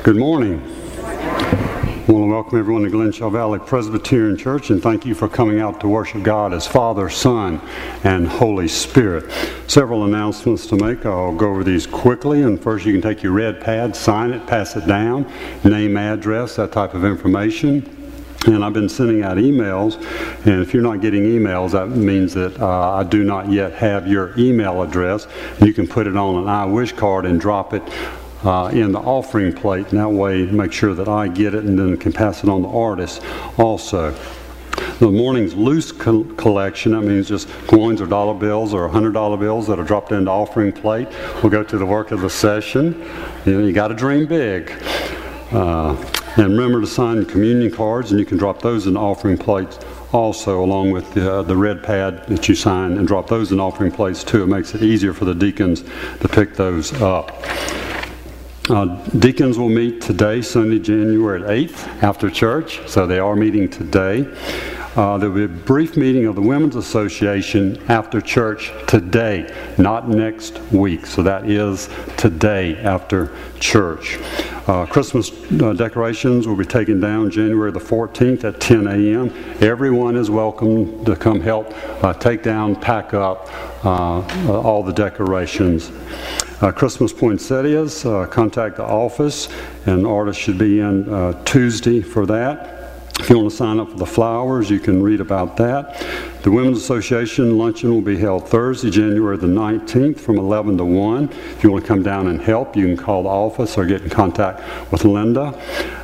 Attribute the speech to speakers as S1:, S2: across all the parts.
S1: Good morning. I want to welcome everyone to Glenshaw Valley Presbyterian Church and thank you for coming out to worship God as Father, Son, and Holy Spirit. Several announcements to make. I'll go over these quickly. And first, you can take your red pad, sign it, pass it down, name, address, that type of information. And I've been sending out emails, and if you're not getting emails, that means that I do not yet have your email address. You can put it on an I Wish card and drop it in the offering plate, and that way make sure that I get it and then can pass it on to artists also. The morning's loose collection, that means just coins or dollar bills or $100 bills that are dropped into the offering plate, will go to the work of the session. You got to dream big. And remember to sign communion cards, and you can drop those in the offering plates also, along with the red pad that you sign, and drop those in offering plates too. It makes it easier for the deacons to pick those up. Deacons will meet today, Sunday, January 8th, after church, so they are meeting today. There will be a brief meeting of the Women's Association after church today, not next week. So that is today after church. Christmas decorations will be taken down January the 14th at 10 a.m. Everyone is welcome to come help take down, pack up all the decorations. Christmas poinsettias, contact the office, and artists should be in Tuesday for that. If you want to sign up for the flowers, you can read about that. The Women's Association luncheon will be held Thursday, January the 19th from 11 to 1. If you want to come down and help, you can call the office or get in contact with Linda.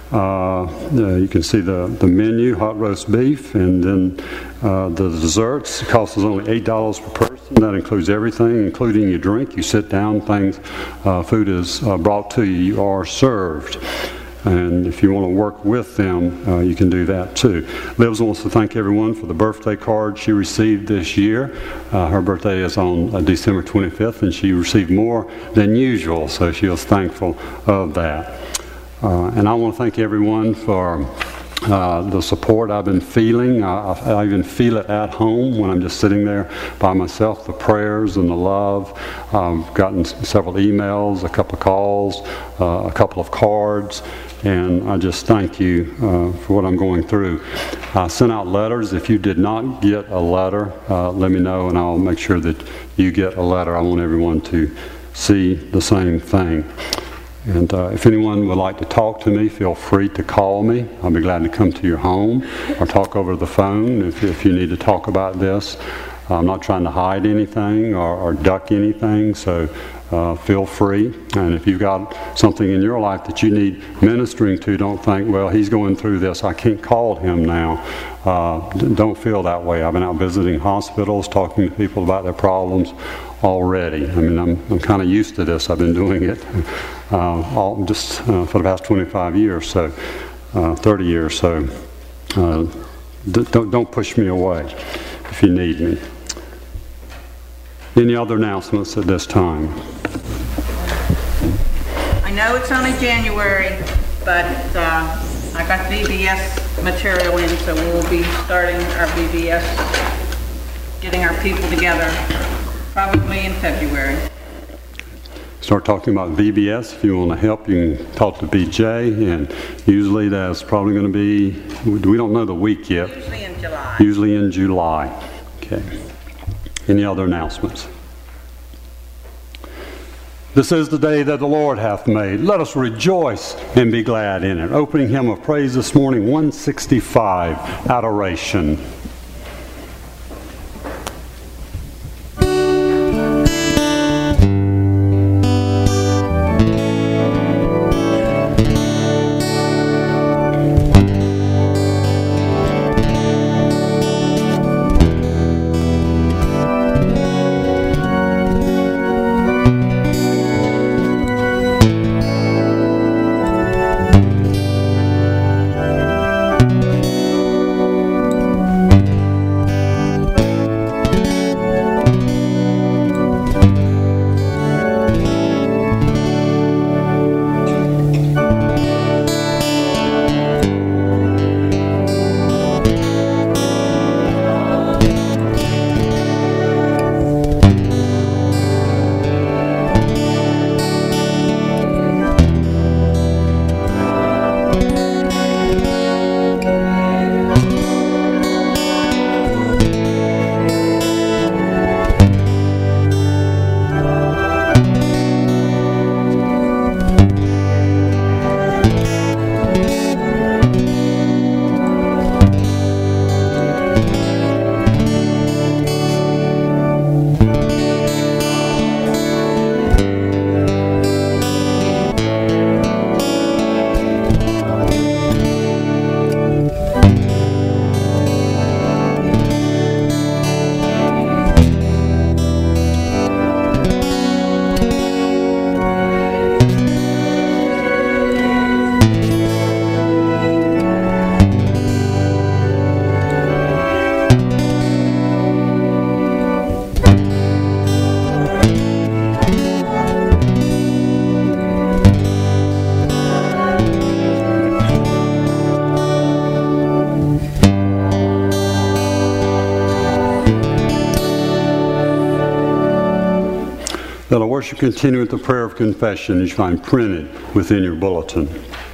S1: You can see the menu, hot roast beef, and then the desserts. The cost is only $8 per person. That includes everything, including your drink. You sit down, food is brought to you. You are served. And if you want to work with them, you can do that too. Livs wants to thank everyone for the birthday card she received this year. Her birthday is on December 25th, and she received more than usual, so she was thankful of that. And I want to thank everyone for the support I've been feeling. I even feel it at home when I'm just sitting there by myself, the prayers and the love. I've gotten several emails, a couple of calls, a couple of cards, and I just thank you for what I'm going through. I sent out letters. If you did not get a letter, let me know, and I'll make sure that you get a letter. I want everyone to see the same thing. And if anyone would like to talk to me, feel free to call me. I'll be glad to come to your home or talk over the phone if you need to talk about this. I'm not trying to hide anything or duck anything, so feel free. And if you've got something in your life that you need ministering to, don't think, well, he's going through this, I can't call him now. Don't feel that way. I've been out visiting hospitals, talking to people about their problems already. I mean, I'm kind of used to this. I've been doing it for the past 25 years, so 30 years. So don't push me away if you need me. Any other announcements at this time?
S2: I know it's only January, but I got VBS material in, so we'll be starting our VBS, getting our people together, probably in February.
S1: Start talking about VBS. If you want to help, you can talk to BJ, and usually that's probably going to be, we don't know the week yet.
S2: Usually in July.
S1: Usually in July. Okay. Any other announcements? This is the day that the Lord hath made. Let us rejoice and be glad in it. Opening hymn of praise this morning, 165, Adoration. Let our worship continue with the prayer of confession you find printed within your bulletin.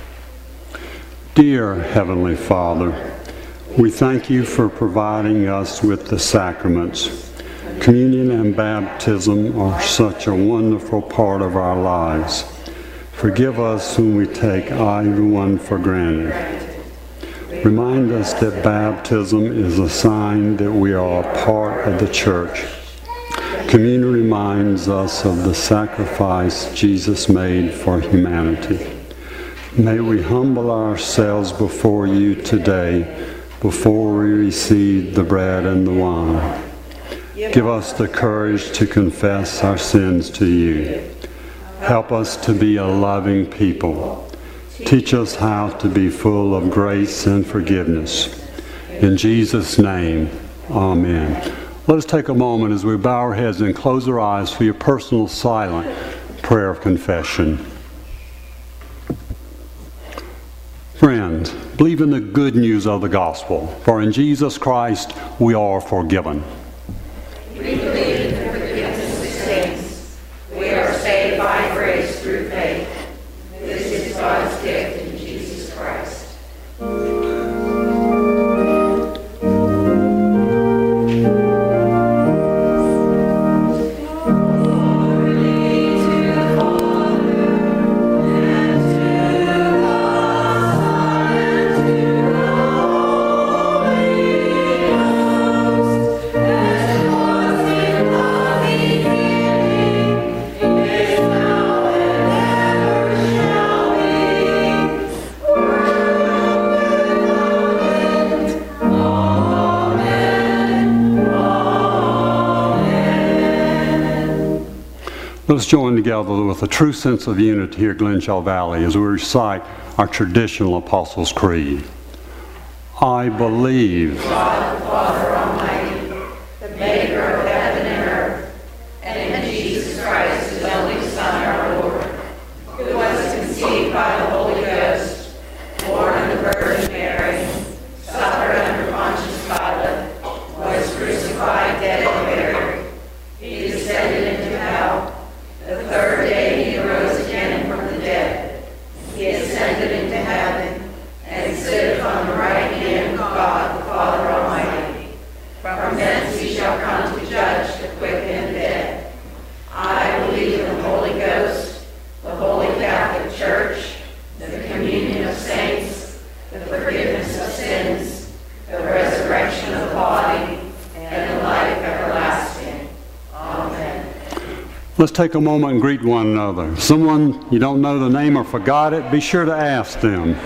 S1: Dear Heavenly Father, we thank you for providing us with the sacraments. Communion and baptism are such a wonderful part of our lives. Forgive us when we take either one for granted. Remind us that baptism is a sign that we are a part of the church. Communion reminds us of the sacrifice Jesus made for humanity. May we humble ourselves before you today before we receive the bread and the wine. Give us the courage to confess our sins to you. Help us to be a loving people. Teach us how to be full of grace and forgiveness. In Jesus' name, amen. Let us take a moment as we bow our heads and close our eyes for your personal silent prayer of confession. Friends, believe in the good news of the gospel, for in Jesus Christ we are forgiven.
S3: We believe in the forgiveness of sins. We are saved by grace through faith. This is God's gift in Jesus Christ.
S1: Let's join together with a true sense of unity here at Glenshaw Valley as we recite our traditional Apostles' Creed. I believe
S3: God the Father Almighty, the maker of heaven and earth, and in Jesus Christ, his only Son, our Lord, who was conceived by the Holy Ghost, born of the Virgin Mary, suffered under Pontius Pilate, was crucified, dead, and buried. He descended into hell. The third day he arose again from the dead. He ascended into heaven and sitteth on the right hand of God the Father Almighty. From thence he shall come to judge the quick and the dead. I believe in the Holy Ghost, the Holy Catholic Church, the communion of saints, the forgiveness of sins, the resurrection of the body, and the life everlasting. Amen.
S1: Let's take a moment and greet one another. Someone you don't know the name or forgot it, be sure to ask them.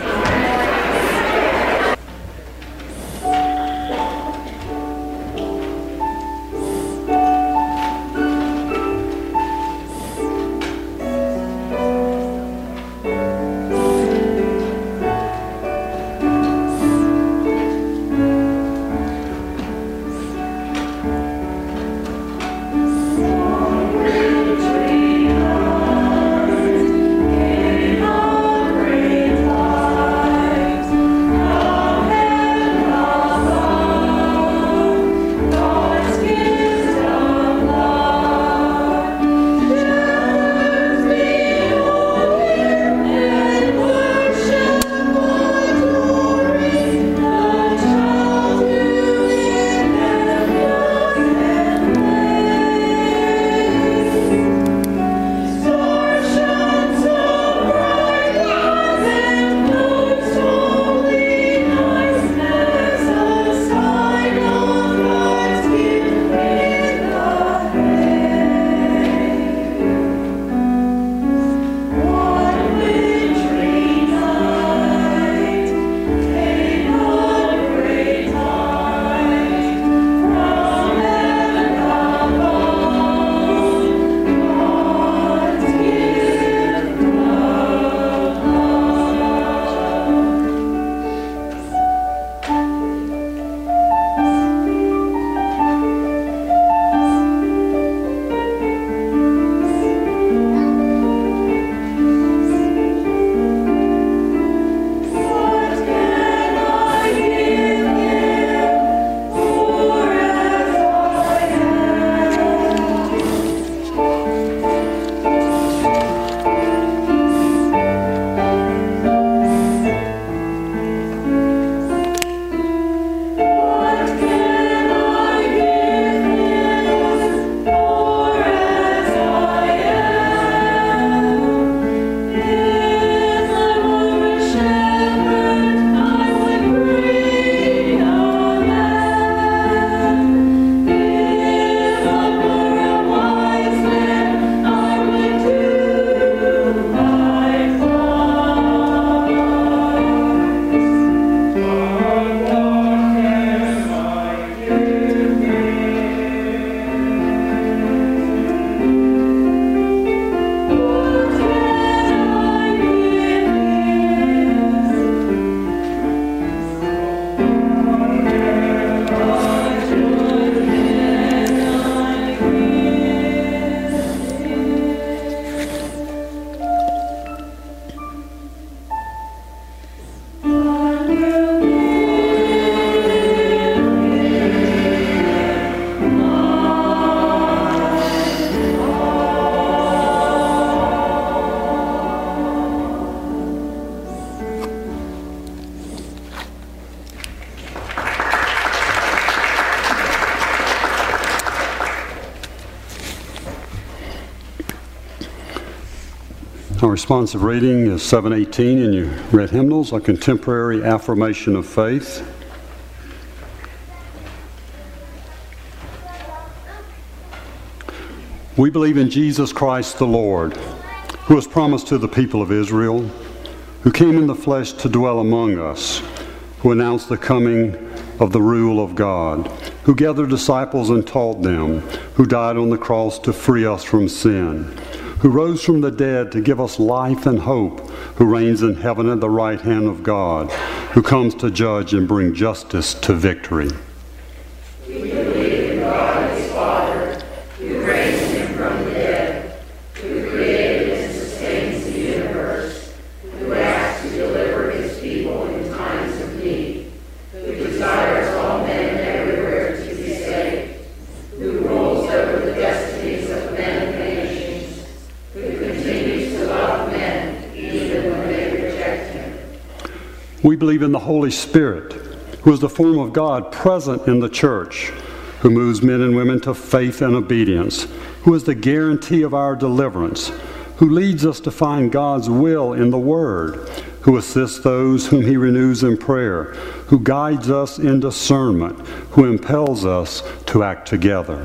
S3: Great
S1: Our responsive reading is 7:18 in your red hymnals, a contemporary affirmation of faith. We believe in Jesus Christ the Lord, who was promised to the people of Israel, who came in the flesh to dwell among us, who announced the coming of the rule of God, who gathered disciples and taught them, who died on the cross to free us from sin, who rose from the dead to give us life and hope, who reigns in heaven at the right hand of God, who comes to judge and bring justice to victory.
S3: We believe in God his Father, who raised him from the dead, who created and sustains the universe, who acts to deliver his people in times of need, who desires all men everywhere to be saved, who rules over the destinies of men and nations, who continues to love men even when they reject him.
S1: We believe in the Holy Spirit, who is the form of God present in the church, who moves men and women to faith and obedience, who is the guarantee of our deliverance, who leads us to find God's will in the Word, who assists those whom he renews in prayer, who guides us in discernment, who impels us to act together.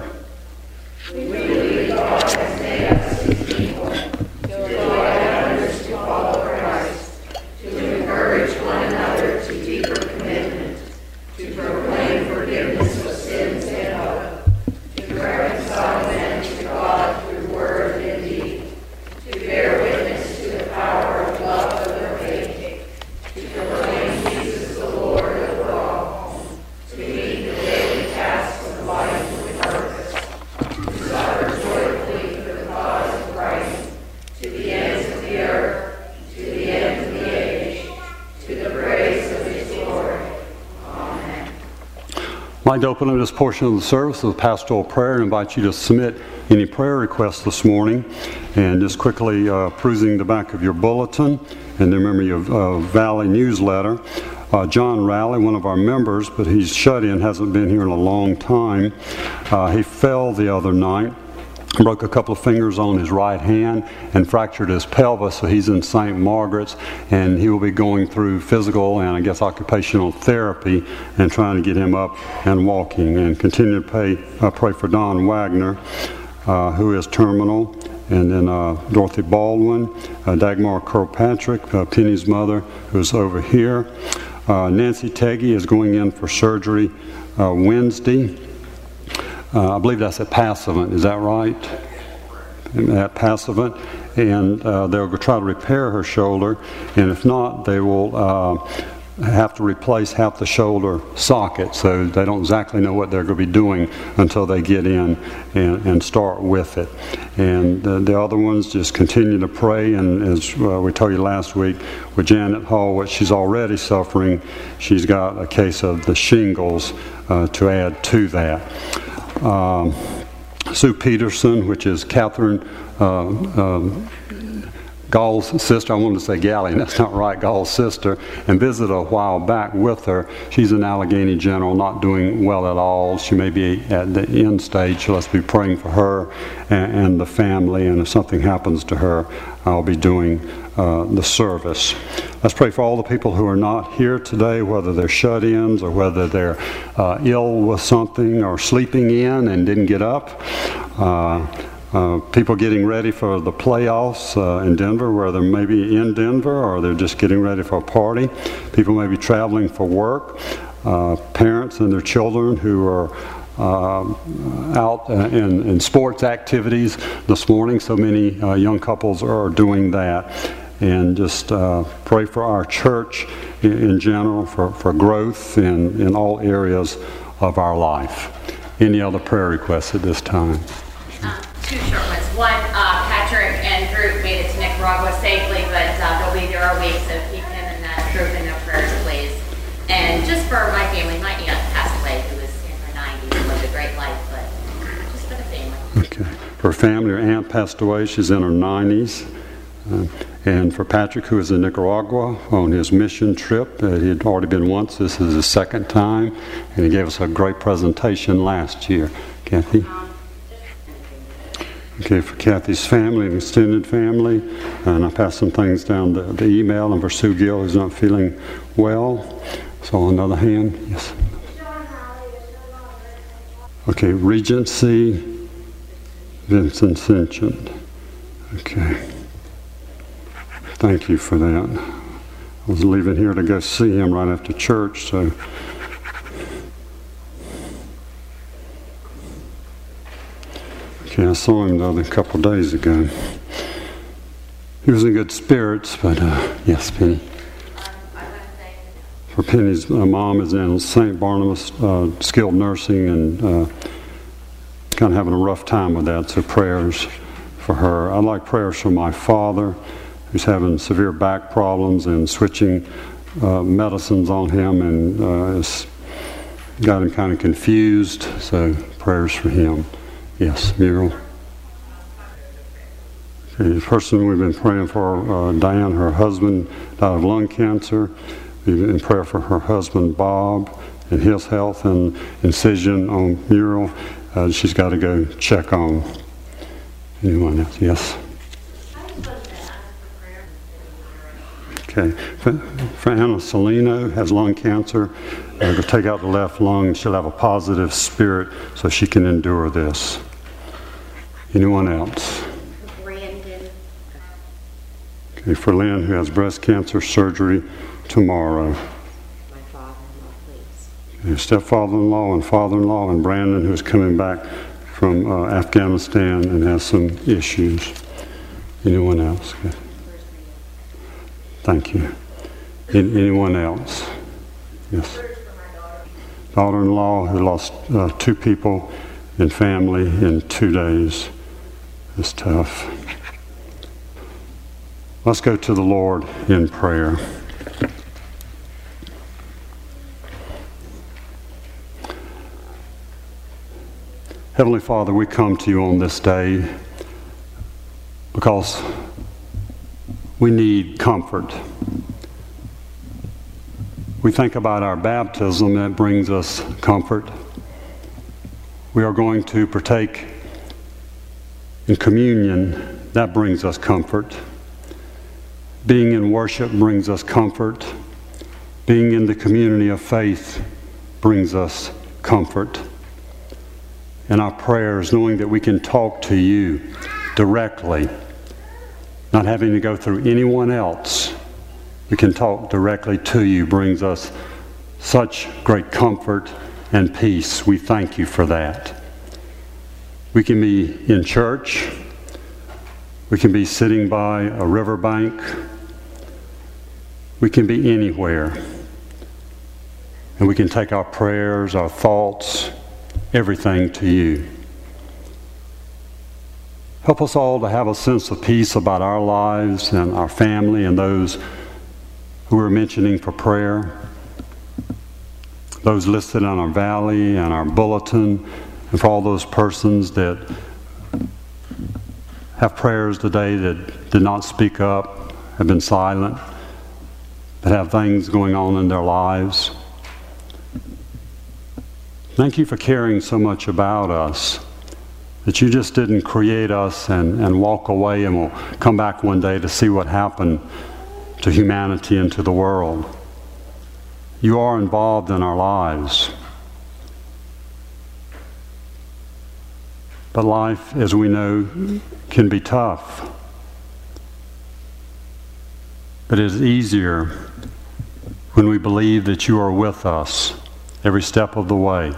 S3: We believe God has made us his people, to guide others to follow Christ, to encourage one another to deeper commitment, to proclaim forgiveness of sins and hope, to reconcile men to God through word and deed, to bear witness to the power of love of the faith, to proclaim Jesus the Lord of all, to meet the daily tasks of life with purpose, to suffer joyfully for the cause of Christ, to the ends of the earth, to the end of the age, to the praise of his glory. Amen.
S1: I'd like to open up this portion of the service with pastoral prayer and invite you to submit any prayer requests this morning. And just quickly perusing the back of your bulletin, and then remember your Valley newsletter. John Rowley, one of our members, but he's shut in, hasn't been here in a long time. He fell the other night, broke a couple of fingers on his right hand and fractured his pelvis, so he's in St. Margaret's, and he will be going through physical and I guess occupational therapy and trying to get him up and walking. And continue to pray for Don Wagner, who is terminal, and then Dorothy Baldwin, Dagmar Kirkpatrick, Penny's mother, who's over here. Nancy Teggy is going in for surgery Wednesday. I believe that's at Passivant, is that right? At Passivant. And they'll try to repair her shoulder, and if not, they will have to replace half the shoulder socket, so they don't exactly know what they're going to be doing until they get in and start with it. And the other ones, just continue to pray, and as we told you last week, with Janet Hall, what she's already suffering, she's got a case of the shingles to add to that. Sue Peterson, which is Catherine Gall's sister, I wanted to say Galley, that's not right, Gall's sister, and visited a while back with her. She's in Allegheny General, not doing well at all. She may be at the end stage, so let's be praying for her and the family, and if something happens to her, I'll be doing the service. Let's pray for all the people who are not here today, whether they're shut-ins or whether they're ill with something or sleeping in and didn't get up. People getting ready for the playoffs in Denver, where they're maybe in Denver or they're just getting ready for a party. People may be traveling for work. Parents and their children who are out in sports activities this morning. So many young couples are doing that. And just pray for our church in general, for growth in all areas of our life. Any other prayer requests at this time?
S4: Two short ones. One, Patrick and group made it to Nicaragua safely, but they'll be there all week, so keep him and that group in their prayers, please. And just for my family, my aunt passed away, who was in her 90s, lived a great life, but just for the family.
S1: Okay. For her family, her aunt passed away. She's in her 90s. And for Patrick, who is in Nicaragua on his mission trip, he had already been once. This is his second time, and he gave us a great presentation last year. Kathy? Okay, for Kathy's family and extended family, and I passed some things down the email, and for Sue Gill, who's not feeling well. So another hand, yes. Okay, Regency, Vincent Sinchon. Okay, thank you for that. I was leaving here to go see him right after church, so. Okay, I saw him a couple days ago. He was in good spirits, but yes, Penny. For Penny's mom is in St. Barnabas skilled nursing and kind of having a rough time with that, so prayers for her. I'd like prayers for my father, who's having severe back problems and switching medicines on him, and it's got him kind of confused, so prayers for him. Yes, Muriel. Okay, the person we've been praying for, Diane, her husband died of lung cancer. We've been in prayer for her husband, Bob, and his health, and incision on Muriel. She's got to go check on. Anyone else? Yes. Okay. For Anna Salino, has lung cancer. They'll take out the left lung, and she'll have a positive spirit so she can endure this. Anyone else?
S4: Brandon.
S1: Okay, for Lynn, who has breast cancer surgery tomorrow.
S4: My father-in-law, please.
S1: Your stepfather-in-law and father-in-law, and Brandon, who's coming back from Afghanistan and has some issues. Anyone else? Okay. Thank you. Anyone else? Yes. Daughter-in-law who lost 2 people in family in 2 days. It's tough. Let's go to the Lord in prayer. Heavenly Father, we come to you on this day because we need comfort. We think about our baptism, that brings us comfort. We are going to partake in communion, that brings us comfort. Being in worship brings us comfort. Being in the community of faith brings us comfort. In our prayers, knowing that we can talk to you directly, not having to go through anyone else, we can talk directly to you, brings us such great comfort and peace. We thank you for that. We can be in church. We can be sitting by a riverbank. We can be anywhere. And we can take our prayers, our thoughts, everything to you. Help us all to have a sense of peace about our lives and our family and those who we're mentioning for prayer, those listed on our valley and our bulletin, and for all those persons that have prayers today that did not speak up, have been silent, that have things going on in their lives. Thank you for caring so much about us, that you just didn't create us and walk away and we'll come back one day to see what happened to humanity and to the world. You are involved in our lives. But life, as we know, can be tough. But it is easier when we believe that you are with us every step of the way,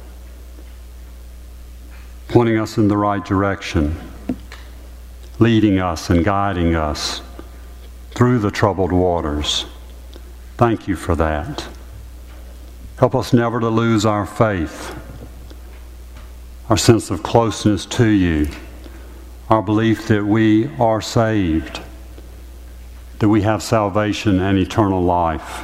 S1: pointing us in the right direction, leading us and guiding us through the troubled waters. Thank you for that. Help us never to lose our faith, our sense of closeness to you, our belief that we are saved, that we have salvation and eternal life.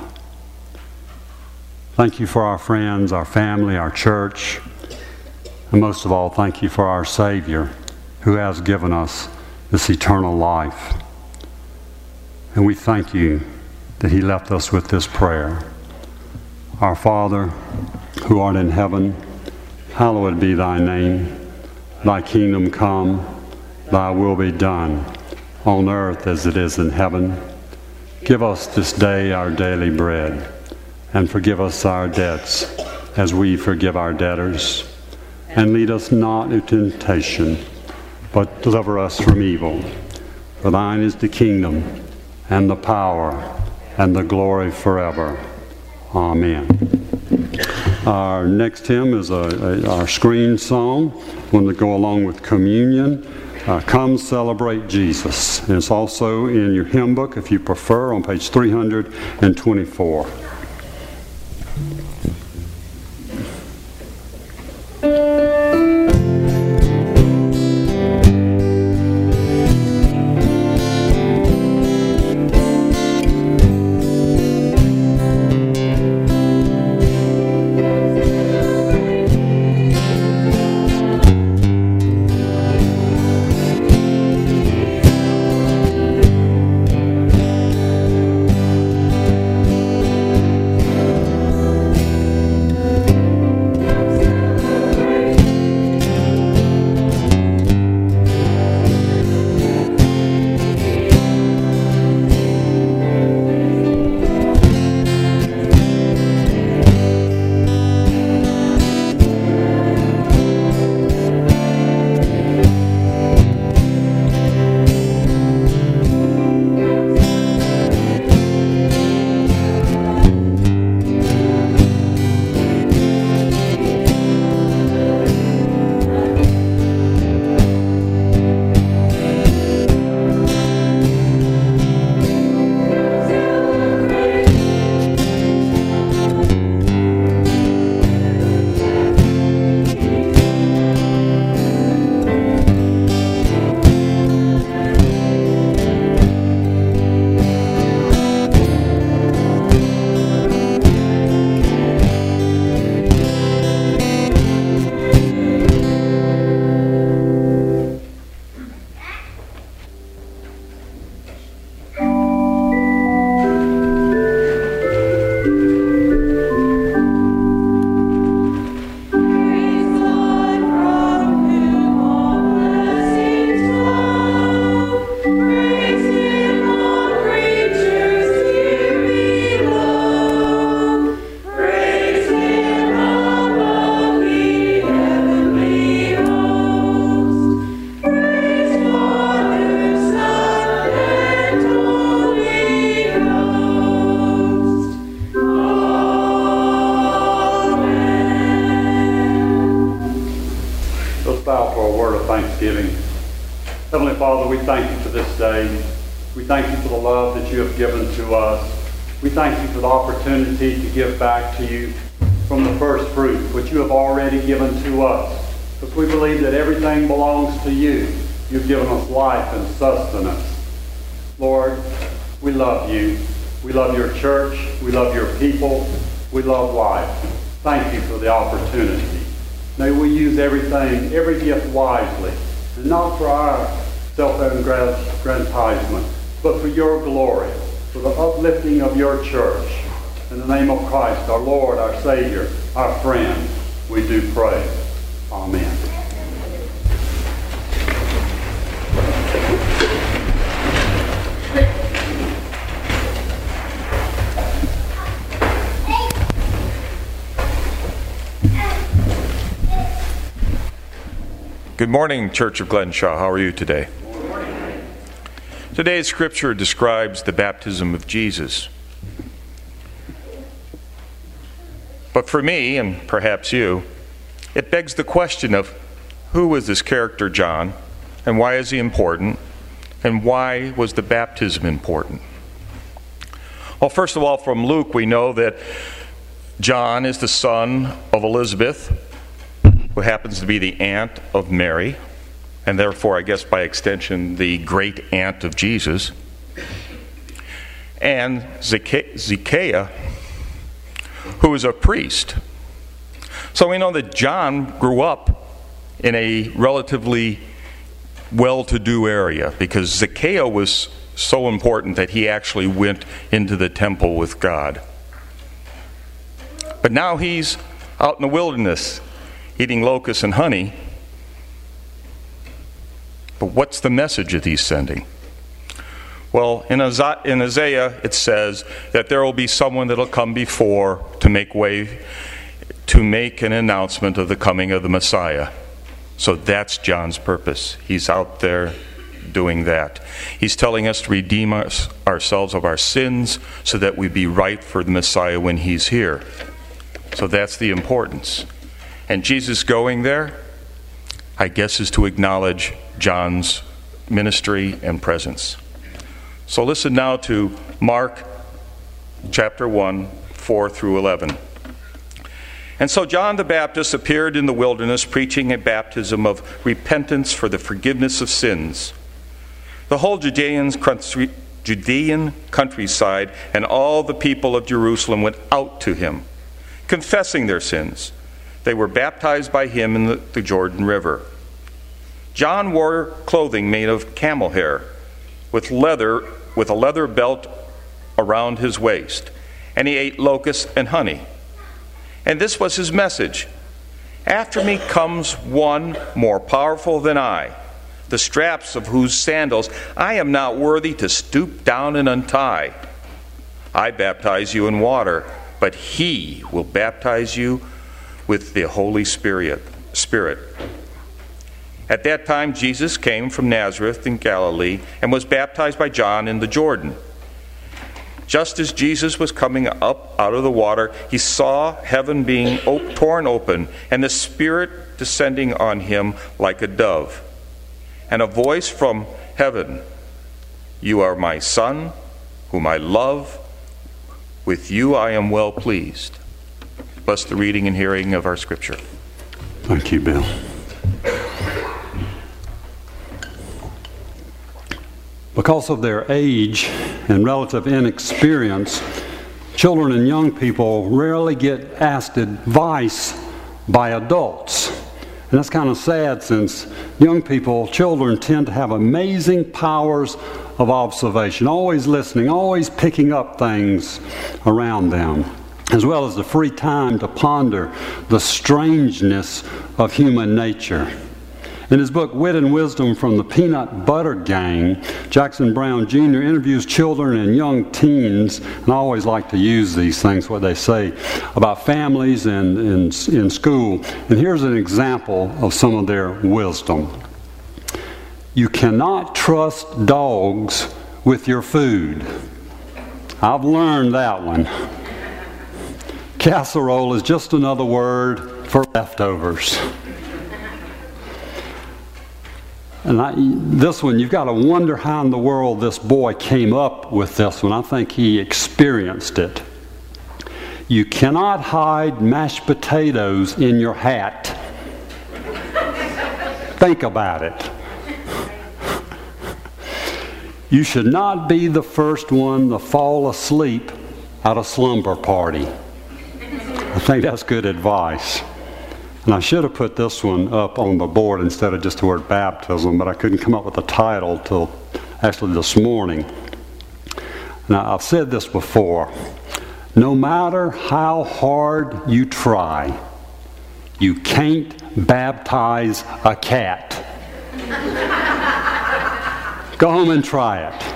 S1: Thank you for our friends, our family, our church, and most of all, thank you for our Savior who has given us this eternal life. And we thank you that He left us with this prayer. Our Father, who art in heaven, hallowed be thy name. Thy kingdom come, thy will be done, on earth as it is in heaven. Give us this day our daily bread, and forgive us our debts, as we forgive our debtors. And lead us not into temptation, but deliver us from evil. For thine is the kingdom, and the power, and the glory forever. Amen. Our next hymn is our screen song, one to go along with communion. Come Celebrate Jesus. And it's also in your hymn book, if you prefer, on page 324. Father, we thank you for this day. We thank you for the love that you have given to us. We thank you for the opportunity to give back to you from the first fruit, which you have already given to us. Because we believe that everything belongs to you. You've given us life and sustenance. Lord, we love you. We love your church. We love your people. We love life. Thank you for the opportunity. May we use everything, every gift wisely, and not for our self-aggrandizement, but for your glory, for the uplifting of your church. In the name of Christ, our Lord, our Savior, our friend, we do pray. Amen.
S5: Good morning, Church of Glenshaw. How are you today?
S1: Good morning.
S5: Today's scripture describes the baptism of Jesus. But for me, and perhaps you, it begs the question of who is this character John, and why is he important, and why was the baptism important? Well, first of all, from Luke, we know that John is the son of Elizabeth, who happens to be the aunt of Mary, and therefore, I guess by extension, the great aunt of Jesus. And Zacchaeus, who is a priest. So we know that John grew up in a relatively well-to-do area, because Zacchaeus was so important that he actually went into the temple with God. But now he's out in the wilderness, eating locusts and honey. But what's the message that he's sending? Well, in Isaiah, it says that there will be someone that will come before to make way, to make an announcement of the coming of the Messiah. So that's John's purpose. He's out there doing that. He's telling us to redeem ourselves of our sins so that we be right for the Messiah when he's here. So that's the importance. And Jesus going there, I guess, is to acknowledge John's ministry and presence. So listen now to Mark chapter 1, 4 through 11. And so John the Baptist appeared in the wilderness, preaching a baptism of repentance for the forgiveness of sins. The whole Judean countryside and all the people of Jerusalem went out to him, confessing their sins. They were baptized by him in the Jordan River. John wore clothing made of camel hair, with a leather belt around his waist, and he ate locusts and honey. And this was his message: "After me comes one more powerful than I, the straps of whose sandals I am not worthy to stoop down and untie. I baptize you in water, but he will baptize you with the Holy Spirit." At that time, Jesus came from Nazareth in Galilee and was baptized by John in the Jordan. Just as Jesus was coming up out of the water, he saw heaven being torn open and the Spirit descending on him like a dove. And a voice from heaven, "You are my Son, whom I love. With you I am well pleased." Bless the reading and hearing of our Scripture.
S1: Thank you, Bill. Because of their age and relative inexperience, children and young people rarely get asked advice by adults. And that's kind of sad, since children tend to have amazing powers of observation, always listening, always picking up things around them, as well as the free time to ponder the strangeness of human nature. In his book, Wit and Wisdom from the Peanut Butter Gang, Jackson Brown Jr. interviews children and young teens, and I always like to use these things, what they say about families and in school. And here's an example of some of their wisdom. You cannot trust dogs with your food. I've learned that one. Casserole is just another word for leftovers. And this one, you've got to wonder how in the world this boy came up with this one. I think he experienced it. You cannot hide mashed potatoes in your hat. Think about it. You should not be the first one to fall asleep at a slumber party. I think that's good advice. And I should have put this one up on the board instead of just the word baptism, but I couldn't come up with a title till actually this morning. Now, I've said this before. No matter how hard you try, you can't baptize a cat. Go home and try it.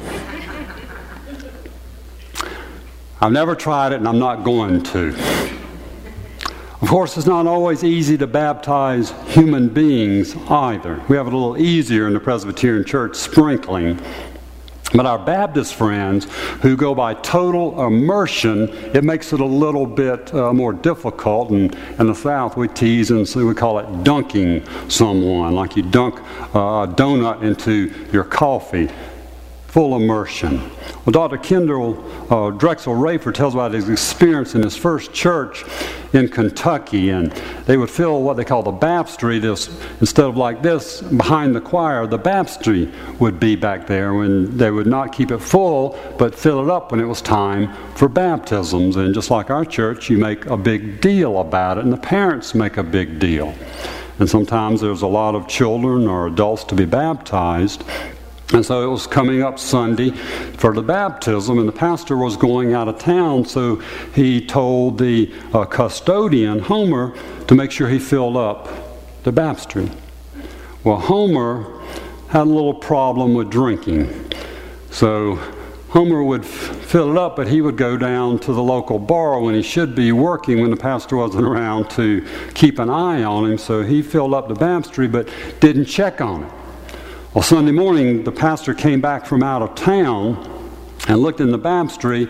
S1: I've never tried it, and I'm not going to. Of course, it's not always easy to baptize human beings either. We have it a little easier in the Presbyterian Church sprinkling. But our Baptist friends who go by total immersion, it makes it a little bit more difficult. And in the South, we tease and so we call it dunking someone, like you dunk a donut into your coffee. Full immersion. Well, Dr. Kendall Drexel Rayford tells about his experience in his first church in Kentucky, and they would fill what they call the baptistry. This, instead of like this behind the choir, the baptistry would be back there, when they would not keep it full but fill it up when it was time for baptisms. And just like our church, you make a big deal about it, and the parents make a big deal. And sometimes there's a lot of children or adults to be baptized. And so it was coming up Sunday for the baptism, and the pastor was going out of town, so he told the custodian, Homer, to make sure he filled up the baptistry. Well, Homer had a little problem with drinking. So Homer would fill it up, but he would go down to the local bar when he should be working when the pastor wasn't around to keep an eye on him. So he filled up the baptistry but didn't check on it. Well, Sunday morning, the pastor came back from out of town and looked in the baptistry.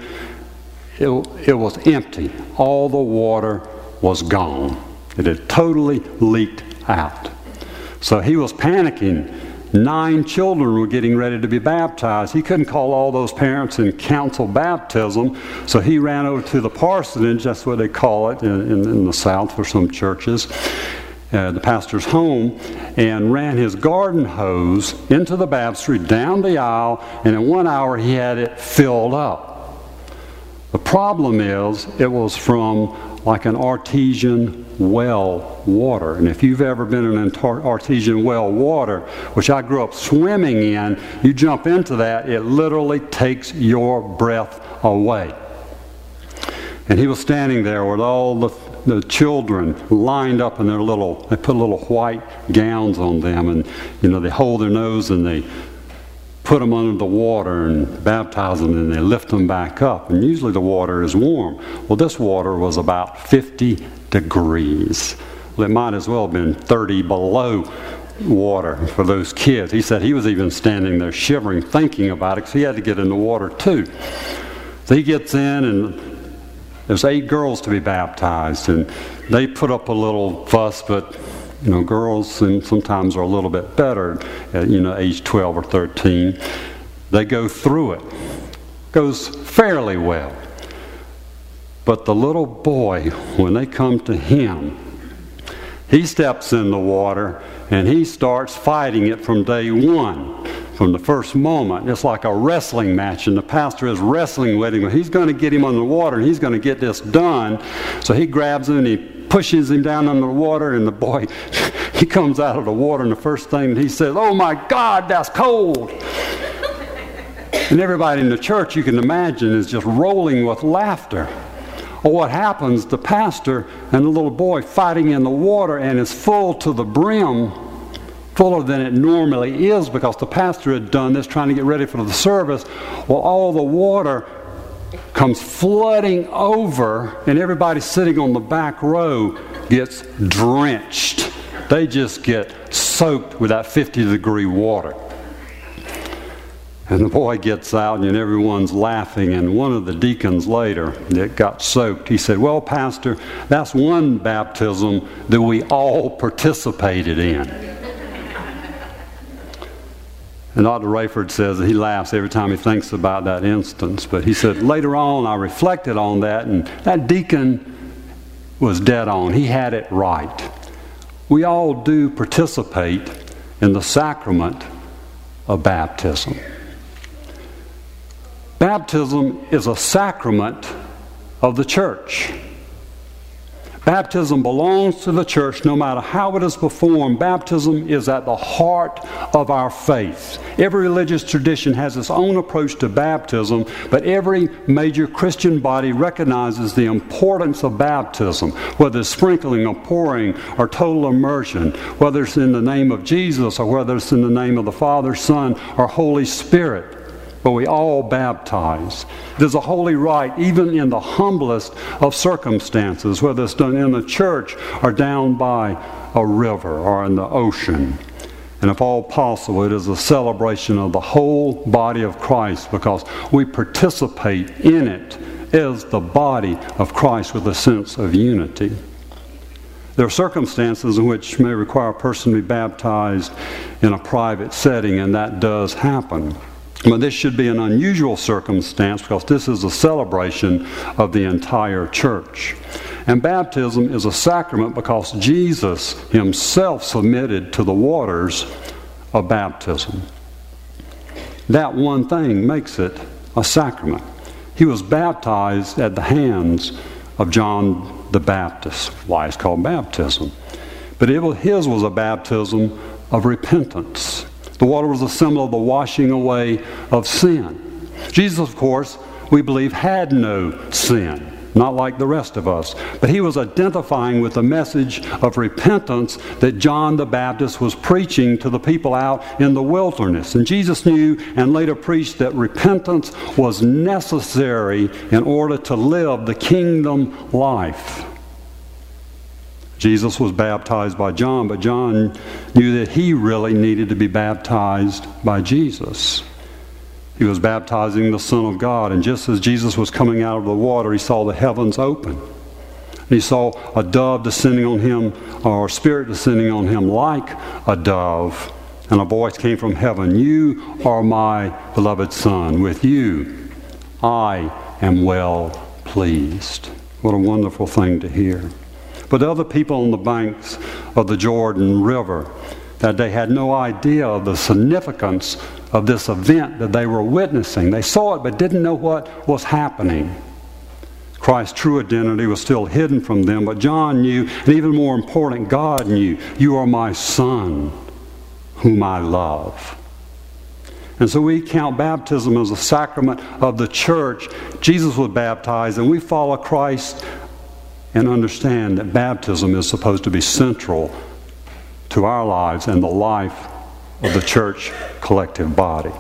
S1: It was empty. All the water was gone. It had totally leaked out. So he was panicking. 9 children were getting ready to be baptized. He couldn't call all those parents and counsel baptism, so he ran over to the parsonage, that's what they call it in the South for some churches, the pastor's home, and ran his garden hose into the baptistry, down the aisle, and in 1 hour he had it filled up. The problem is, it was from like an artesian well water. And if you've ever been in an artesian well water, which I grew up swimming in, you jump into that, it literally takes your breath away. And he was standing there with all the children lined up in their they put little white gowns on them, and they hold their nose and they put them under the water and baptize them, and they lift them back up. And usually the water is warm. Well, this water was about 50 degrees. Well, it might as well have been 30 below water for those kids. He said he was even standing there shivering thinking about it because he had to get in the water too. So he gets in, and there's 8 girls to be baptized, and they put up a little fuss, but girls sometimes are a little bit better at, age 12 or 13. They go through it. Goes fairly well. But the little boy, when they come to him, he steps in the water and he starts fighting it from day one. From the first moment. It's like a wrestling match, and the pastor is wrestling with him. He's going to get him under the water, and he's going to get this done. So he grabs him and he pushes him down under the water, and the boy, he comes out of the water, and the first thing he says, "Oh my God, that's cold!" And everybody in the church, you can imagine, is just rolling with laughter. Well, what happens, the pastor and the little boy fighting in the water, and it's full to the brim, fuller than it normally is because the pastor had done this trying to get ready for the service. Well, all the water comes flooding over, and everybody sitting on the back row gets drenched. They just get soaked with that 50-degree water. And the boy gets out, and everyone's laughing, and one of the deacons later that got soaked, he said, "Well, Pastor, that's one baptism that we all participated in." And Dr. Rayford says that he laughs every time he thinks about that instance. But he said, later on, I reflected on that, and that deacon was dead on. He had it right. We all do participate in the sacrament of baptism. Baptism is a sacrament of the church. Baptism belongs to the church no matter how it is performed. Baptism is at the heart of our faith. Every religious tradition has its own approach to baptism, but every major Christian body recognizes the importance of baptism, whether it's sprinkling or pouring or total immersion, whether it's in the name of Jesus or whether it's in the name of the Father, Son, or Holy Spirit. But we all baptize. There's a holy rite even in the humblest of circumstances, whether it's done in the church or down by a river or in the ocean. And if all possible, it is a celebration of the whole body of Christ because we participate in it as the body of Christ with a sense of unity. There are circumstances in which may require a person to be baptized in a private setting, and that does happen. But this should be an unusual circumstance because this is a celebration of the entire church. And baptism is a sacrament because Jesus himself submitted to the waters of baptism. That one thing makes it a sacrament. He was baptized at the hands of John the Baptist. Why it's called baptism. But his was a baptism of repentance. The water was a symbol of the washing away of sin. Jesus, of course, we believe had no sin. not like the rest of us. But he was identifying with the message of repentance that John the Baptist was preaching to the people out in the wilderness. And Jesus knew and later preached that repentance was necessary in order to live the kingdom life. Jesus was baptized by John, but John knew that he really needed to be baptized by Jesus. He was baptizing the Son of God, and just as Jesus was coming out of the water, he saw the heavens open. And he saw a dove descending on him, or a spirit descending on him like a dove, and a voice came from heaven, "You are my beloved Son. With you I am well pleased." What a wonderful thing to hear. But the other people on the banks of the Jordan River that day had no idea of the significance of this event that they were witnessing. They saw it but didn't know what was happening. Christ's true identity was still hidden from them, but John knew, and even more important, God knew, "You are my Son, whom I love." And so we count baptism as a sacrament of the church. Jesus was baptized, and we follow Christ and understand that baptism is supposed to be central to our lives and the life of the church collective body.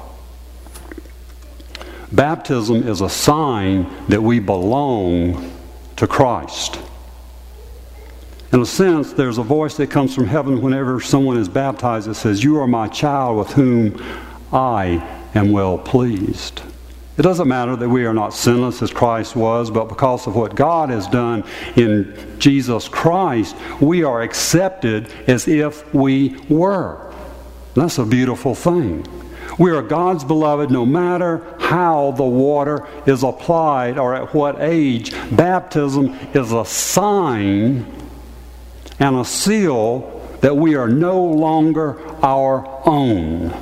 S1: Baptism is a sign that we belong to Christ. In a sense, there's a voice that comes from heaven whenever someone is baptized that says, "You are my child with whom I am well pleased." It doesn't matter that we are not sinless as Christ was, but because of what God has done in Jesus Christ, we are accepted as if we were. That's a beautiful thing. We are God's beloved no matter how the water is applied or at what age. Baptism is a sign and a seal that we are no longer our own.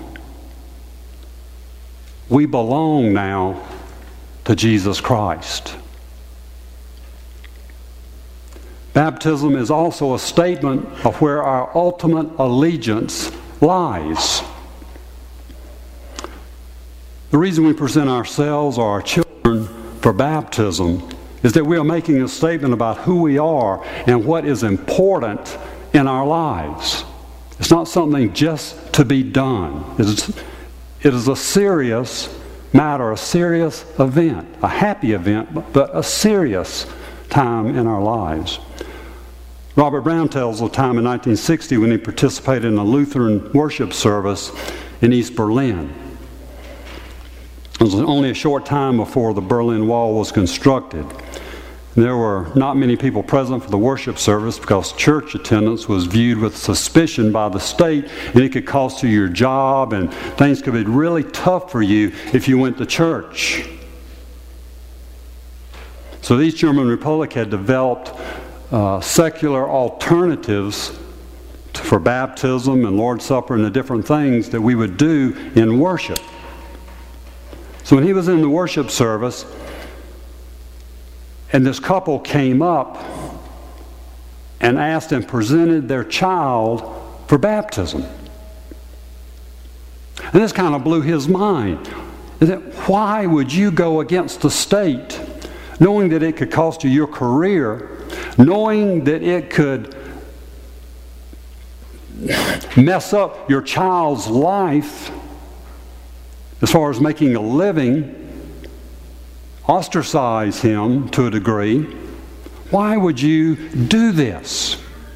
S1: We belong now to Jesus Christ. Baptism is also a statement of where our ultimate allegiance lies. The reason we present ourselves or our children for baptism is that we are making a statement about who we are and what is important in our lives. It's not something just to be done. It is a serious matter, a serious event, a happy event, but a serious time in our lives. Robert Brown tells of a time in 1960 when he participated in a Lutheran worship service in East Berlin. It was only a short time before the Berlin Wall was constructed. There were not many people present for the worship service because church attendance was viewed with suspicion by the state, and it could cost you your job, and things could be really tough for you if you went to church. So the East German Republic had developed secular alternatives for baptism and Lord's Supper and the different things that we would do in worship. So when he was in the worship service, and this couple came up and asked and presented their child for baptism. And this kind of blew his mind. Why would you go against the state, knowing that it could cost you your career, knowing that it could mess up your child's life as far as making a living, ostracize him to a degree? Why would you do this?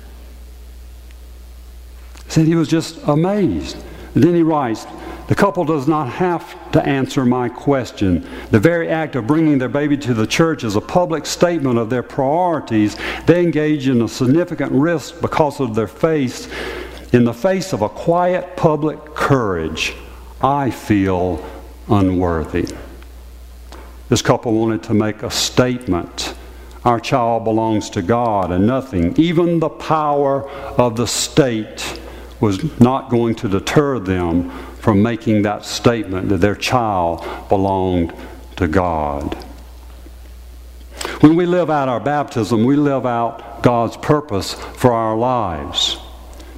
S1: He said he was just amazed. And then he writes, "The couple does not have to answer my question. The very act of bringing their baby to the church is a public statement of their priorities. They engage in a significant risk because of their faith. In the face of a quiet public courage, I feel unworthy." This couple wanted to make a statement. Our child belongs to God and nothing, even the power of the state, was not going to deter them from making that statement that their child belonged to God. When we live out our baptism, we live out God's purpose for our lives.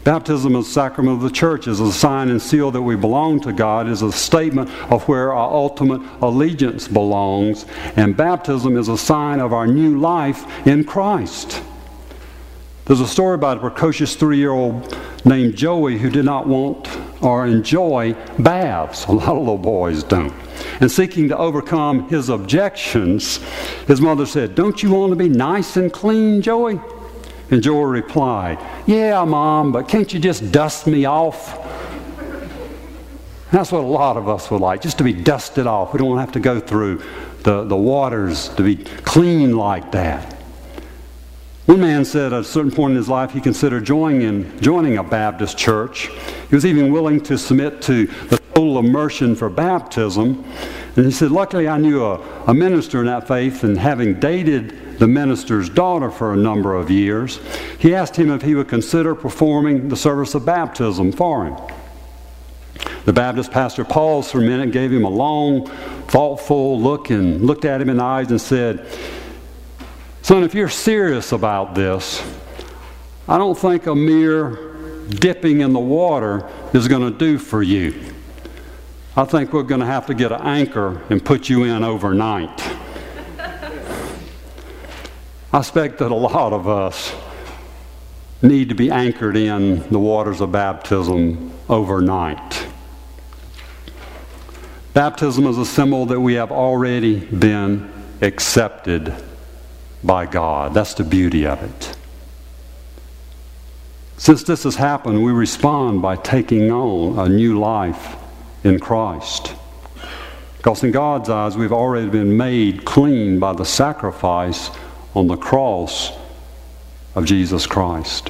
S1: Baptism as a sacrament of the church is a sign and seal that we belong to God, is a statement of where our ultimate allegiance belongs, and baptism is a sign of our new life in Christ. There's a story about a precocious 3-year-old named Joey who did not want or enjoy baths. A lot of little boys don't. And seeking to overcome his objections, his mother said, "Don't you want to be nice and clean, Joey?" And Joey replied, "Yeah, Mom, but can't you just dust me off?" That's what a lot of us would like, just to be dusted off. We don't have to go through the waters to be clean like that. One man said at a certain point in his life he considered joining a Baptist church. He was even willing to submit to the total immersion for baptism. And he said, "Luckily I knew a minister in that faith, and having dated the minister's daughter for a number of years, he asked him if he would consider performing the service of baptism for him." The Baptist pastor paused for a minute, gave him a long, thoughtful look, and looked at him in the eyes and said, "Son, if you're serious about this, I don't think a mere dipping in the water is going to do for you. I think we're going to have to get an anchor and put you in overnight." I expect that a lot of us need to be anchored in the waters of baptism overnight. Baptism is a symbol that we have already been accepted by God. That's the beauty of it. Since this has happened, we respond by taking on a new life in Christ. Because in God's eyes, we've already been made clean by the sacrifice on the cross of Jesus Christ.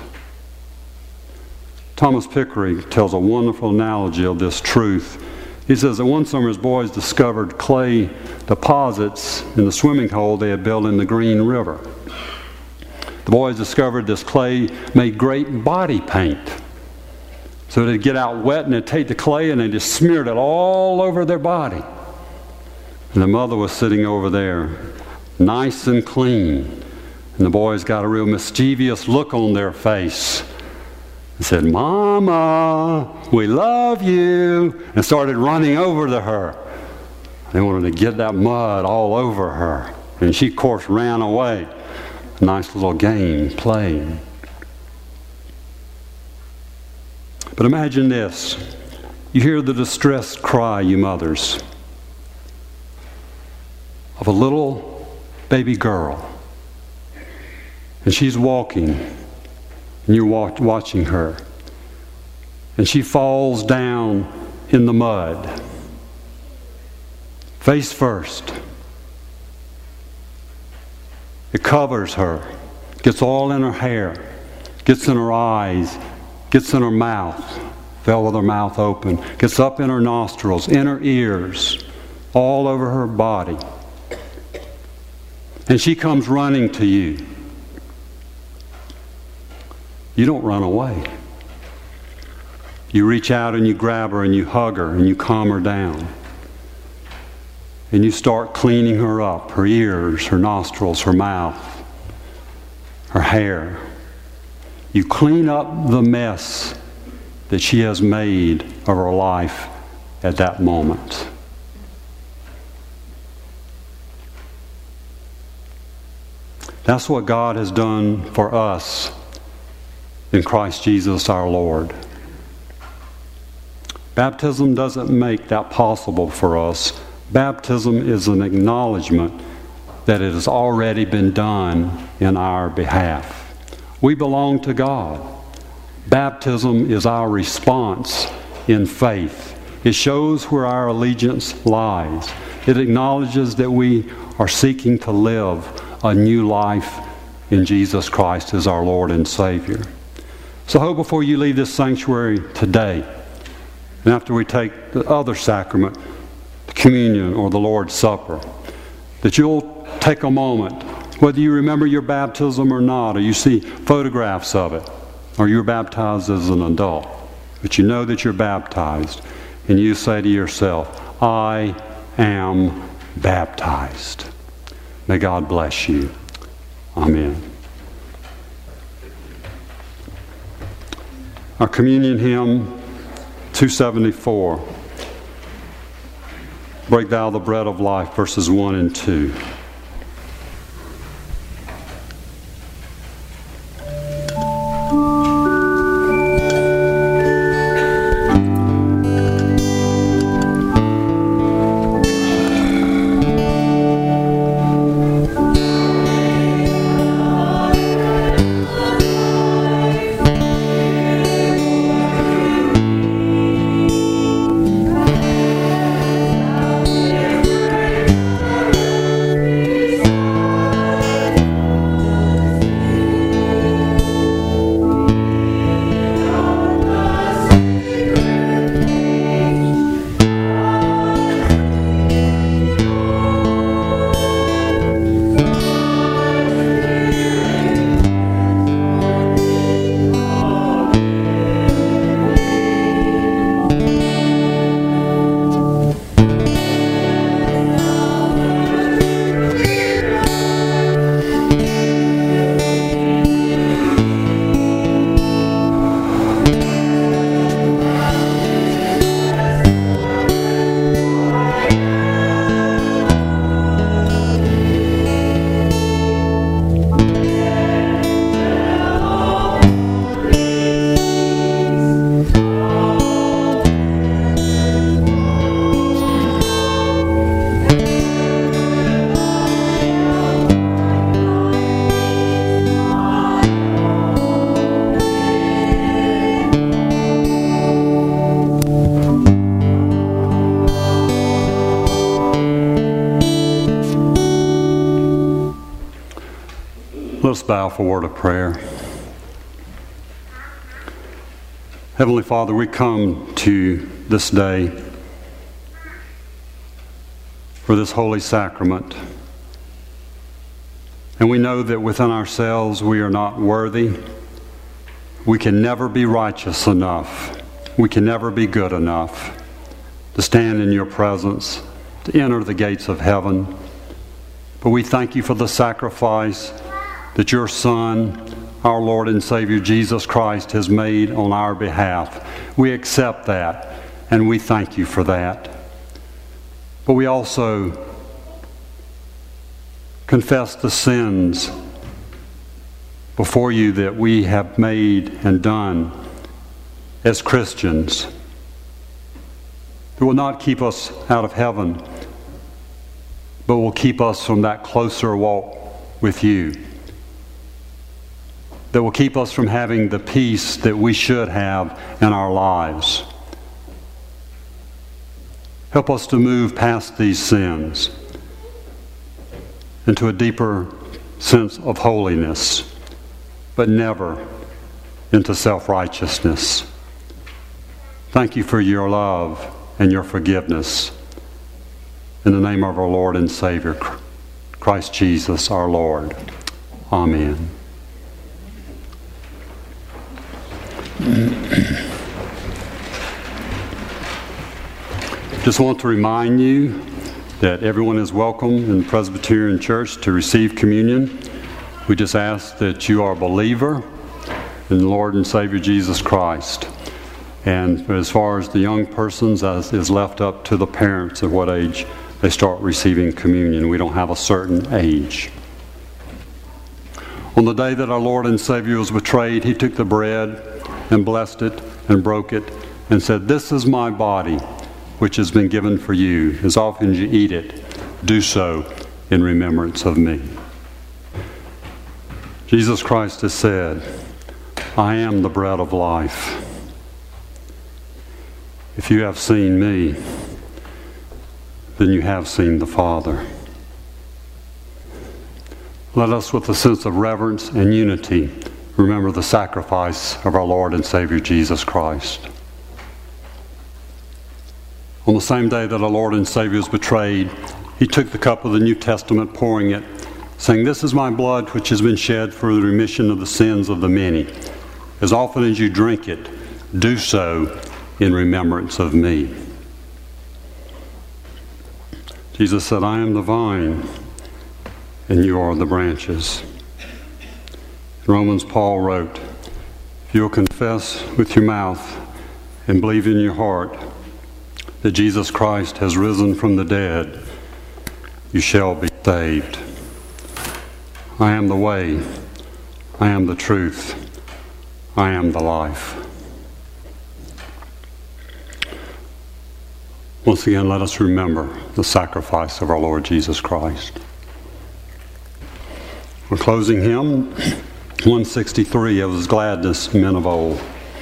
S1: Thomas Pickering tells a wonderful analogy of this truth. He says that one summer his boys discovered clay deposits in the swimming hole they had built in the Green River. The boys discovered this clay made great body paint. So they'd get out wet and they'd take the clay and they just smeared it all over their body. And the mother was sitting over there, nice and clean. And the boys got a real mischievous look on their face. They said, "Mama, we love you," and started running over to her. They wanted to get that mud all over her. And she, of course, ran away. A nice little game playing. But imagine this. You hear the distressed cry, you mothers, of a little baby girl. And she's walking, and you're watching her. And she falls down in the mud, face first. It covers her, gets all in her hair, gets in her eyes, gets in her mouth, fell with her mouth open, gets up in her nostrils, in her ears, all over her body. And she comes running to you. You don't run away. You reach out and you grab her and you hug her and you calm her down. And you start cleaning her up, her ears, her nostrils, her mouth, her hair. You clean up the mess that she has made of her life at that moment. That's what God has done for us in Christ Jesus our Lord. Baptism doesn't make that possible for us. Baptism is an acknowledgement that it has already been done in our behalf. We belong to God. Baptism is our response in faith. It shows where our allegiance lies. It acknowledges that we are seeking to live a new life in Jesus Christ as our Lord and Savior. So I hope before you leave this sanctuary today, and after we take the other sacrament, the communion or the Lord's Supper, that you'll take a moment, whether you remember your baptism or not, or you see photographs of it, or you were baptized as an adult, but you know that you're baptized, and you say to yourself, "I am baptized." May God bless you. Amen. Our communion hymn, 274. Break thou the bread of life, verses 1 and 2. Let's bow for a word of prayer. Heavenly Father, we come to this day for this holy sacrament. And we know that within ourselves we are not worthy. We can never be righteous enough. We can never be good enough to stand in your presence, to enter the gates of heaven. But we thank you for the sacrifice that your Son, our Lord and Savior Jesus Christ, has made on our behalf. We accept that, and we thank you for that. But we also confess the sins before you that we have made and done as Christians. It will not keep us out of heaven, but will keep us from that closer walk with you. That will keep us from having the peace that we should have in our lives. Help us to move past these sins into a deeper sense of holiness, but never into self-righteousness. Thank you for your love and your forgiveness. In the name of our Lord and Savior, Christ Jesus our Lord. Amen. Just want to remind you that everyone is welcome in the Presbyterian Church to receive communion. We just ask that you are a believer in the Lord and Savior Jesus Christ. And as far as the young persons, as is left up to the parents at what age they start receiving communion. We don't have a certain age. On the day that our Lord and Savior was betrayed, he took the bread and blessed it and broke it and said, "This is my body, which has been given for you. As often as you eat it, do so in remembrance of me." Jesus Christ has said, "I am the bread of life. If you have seen me, then you have seen the Father." Let us, with a sense of reverence and unity, remember the sacrifice of our Lord and Savior Jesus Christ. On the same day that our Lord and Savior was betrayed, he took the cup of the New Testament, pouring it, saying, "This is my blood which has been shed for the remission of the sins of the many. As often as you drink it, do so in remembrance of me." Jesus said, "I am the vine, and you are the branches." In Romans, Paul wrote, "If you'll confess with your mouth and believe in your heart that Jesus Christ has risen from the dead, you shall be saved. I am the way, I am the truth, I am the life. Once again, let us remember the sacrifice of our Lord Jesus Christ. We're closing hymn 163, Of His Gladness, Men of Old.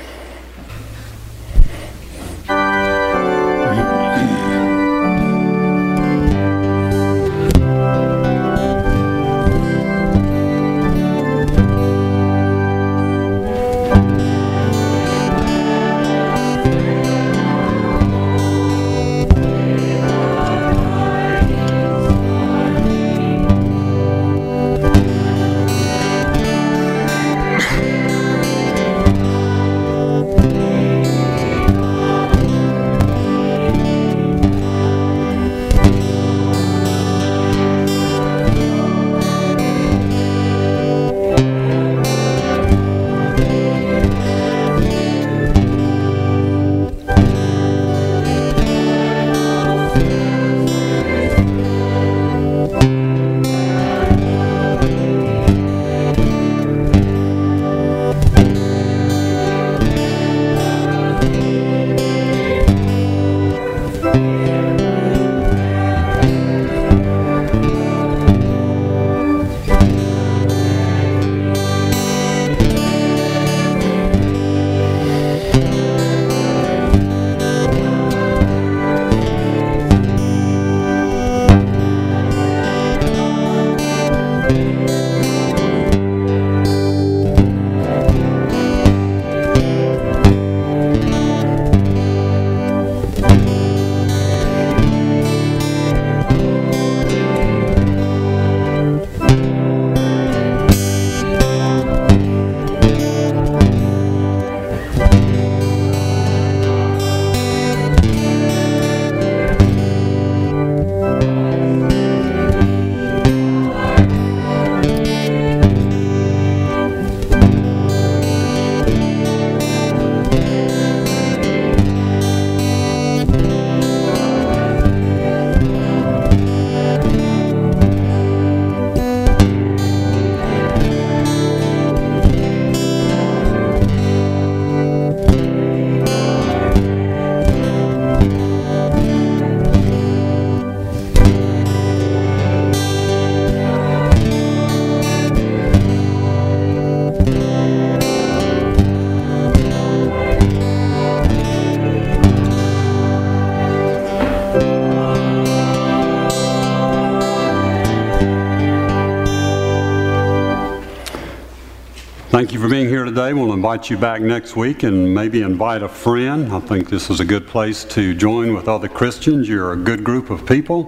S1: Thank you for being here today. We'll invite you back next week and maybe invite a friend. I think this is a good place to join with other Christians. You're a good group of people.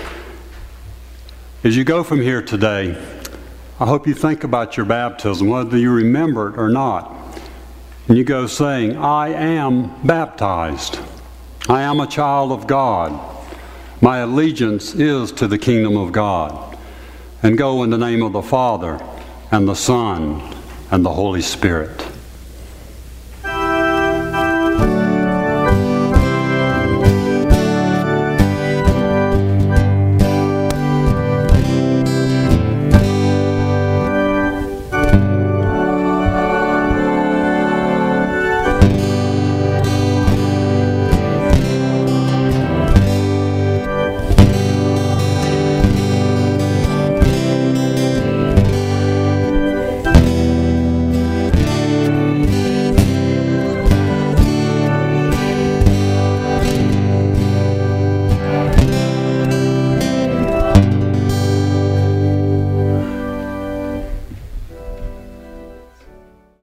S1: As you go from here today, I hope you think about your baptism, whether you remember it or not. And you go saying, I am baptized. I am a child of God. My allegiance is to the kingdom of God. And go in the name of the Father and the Son and the Holy Spirit.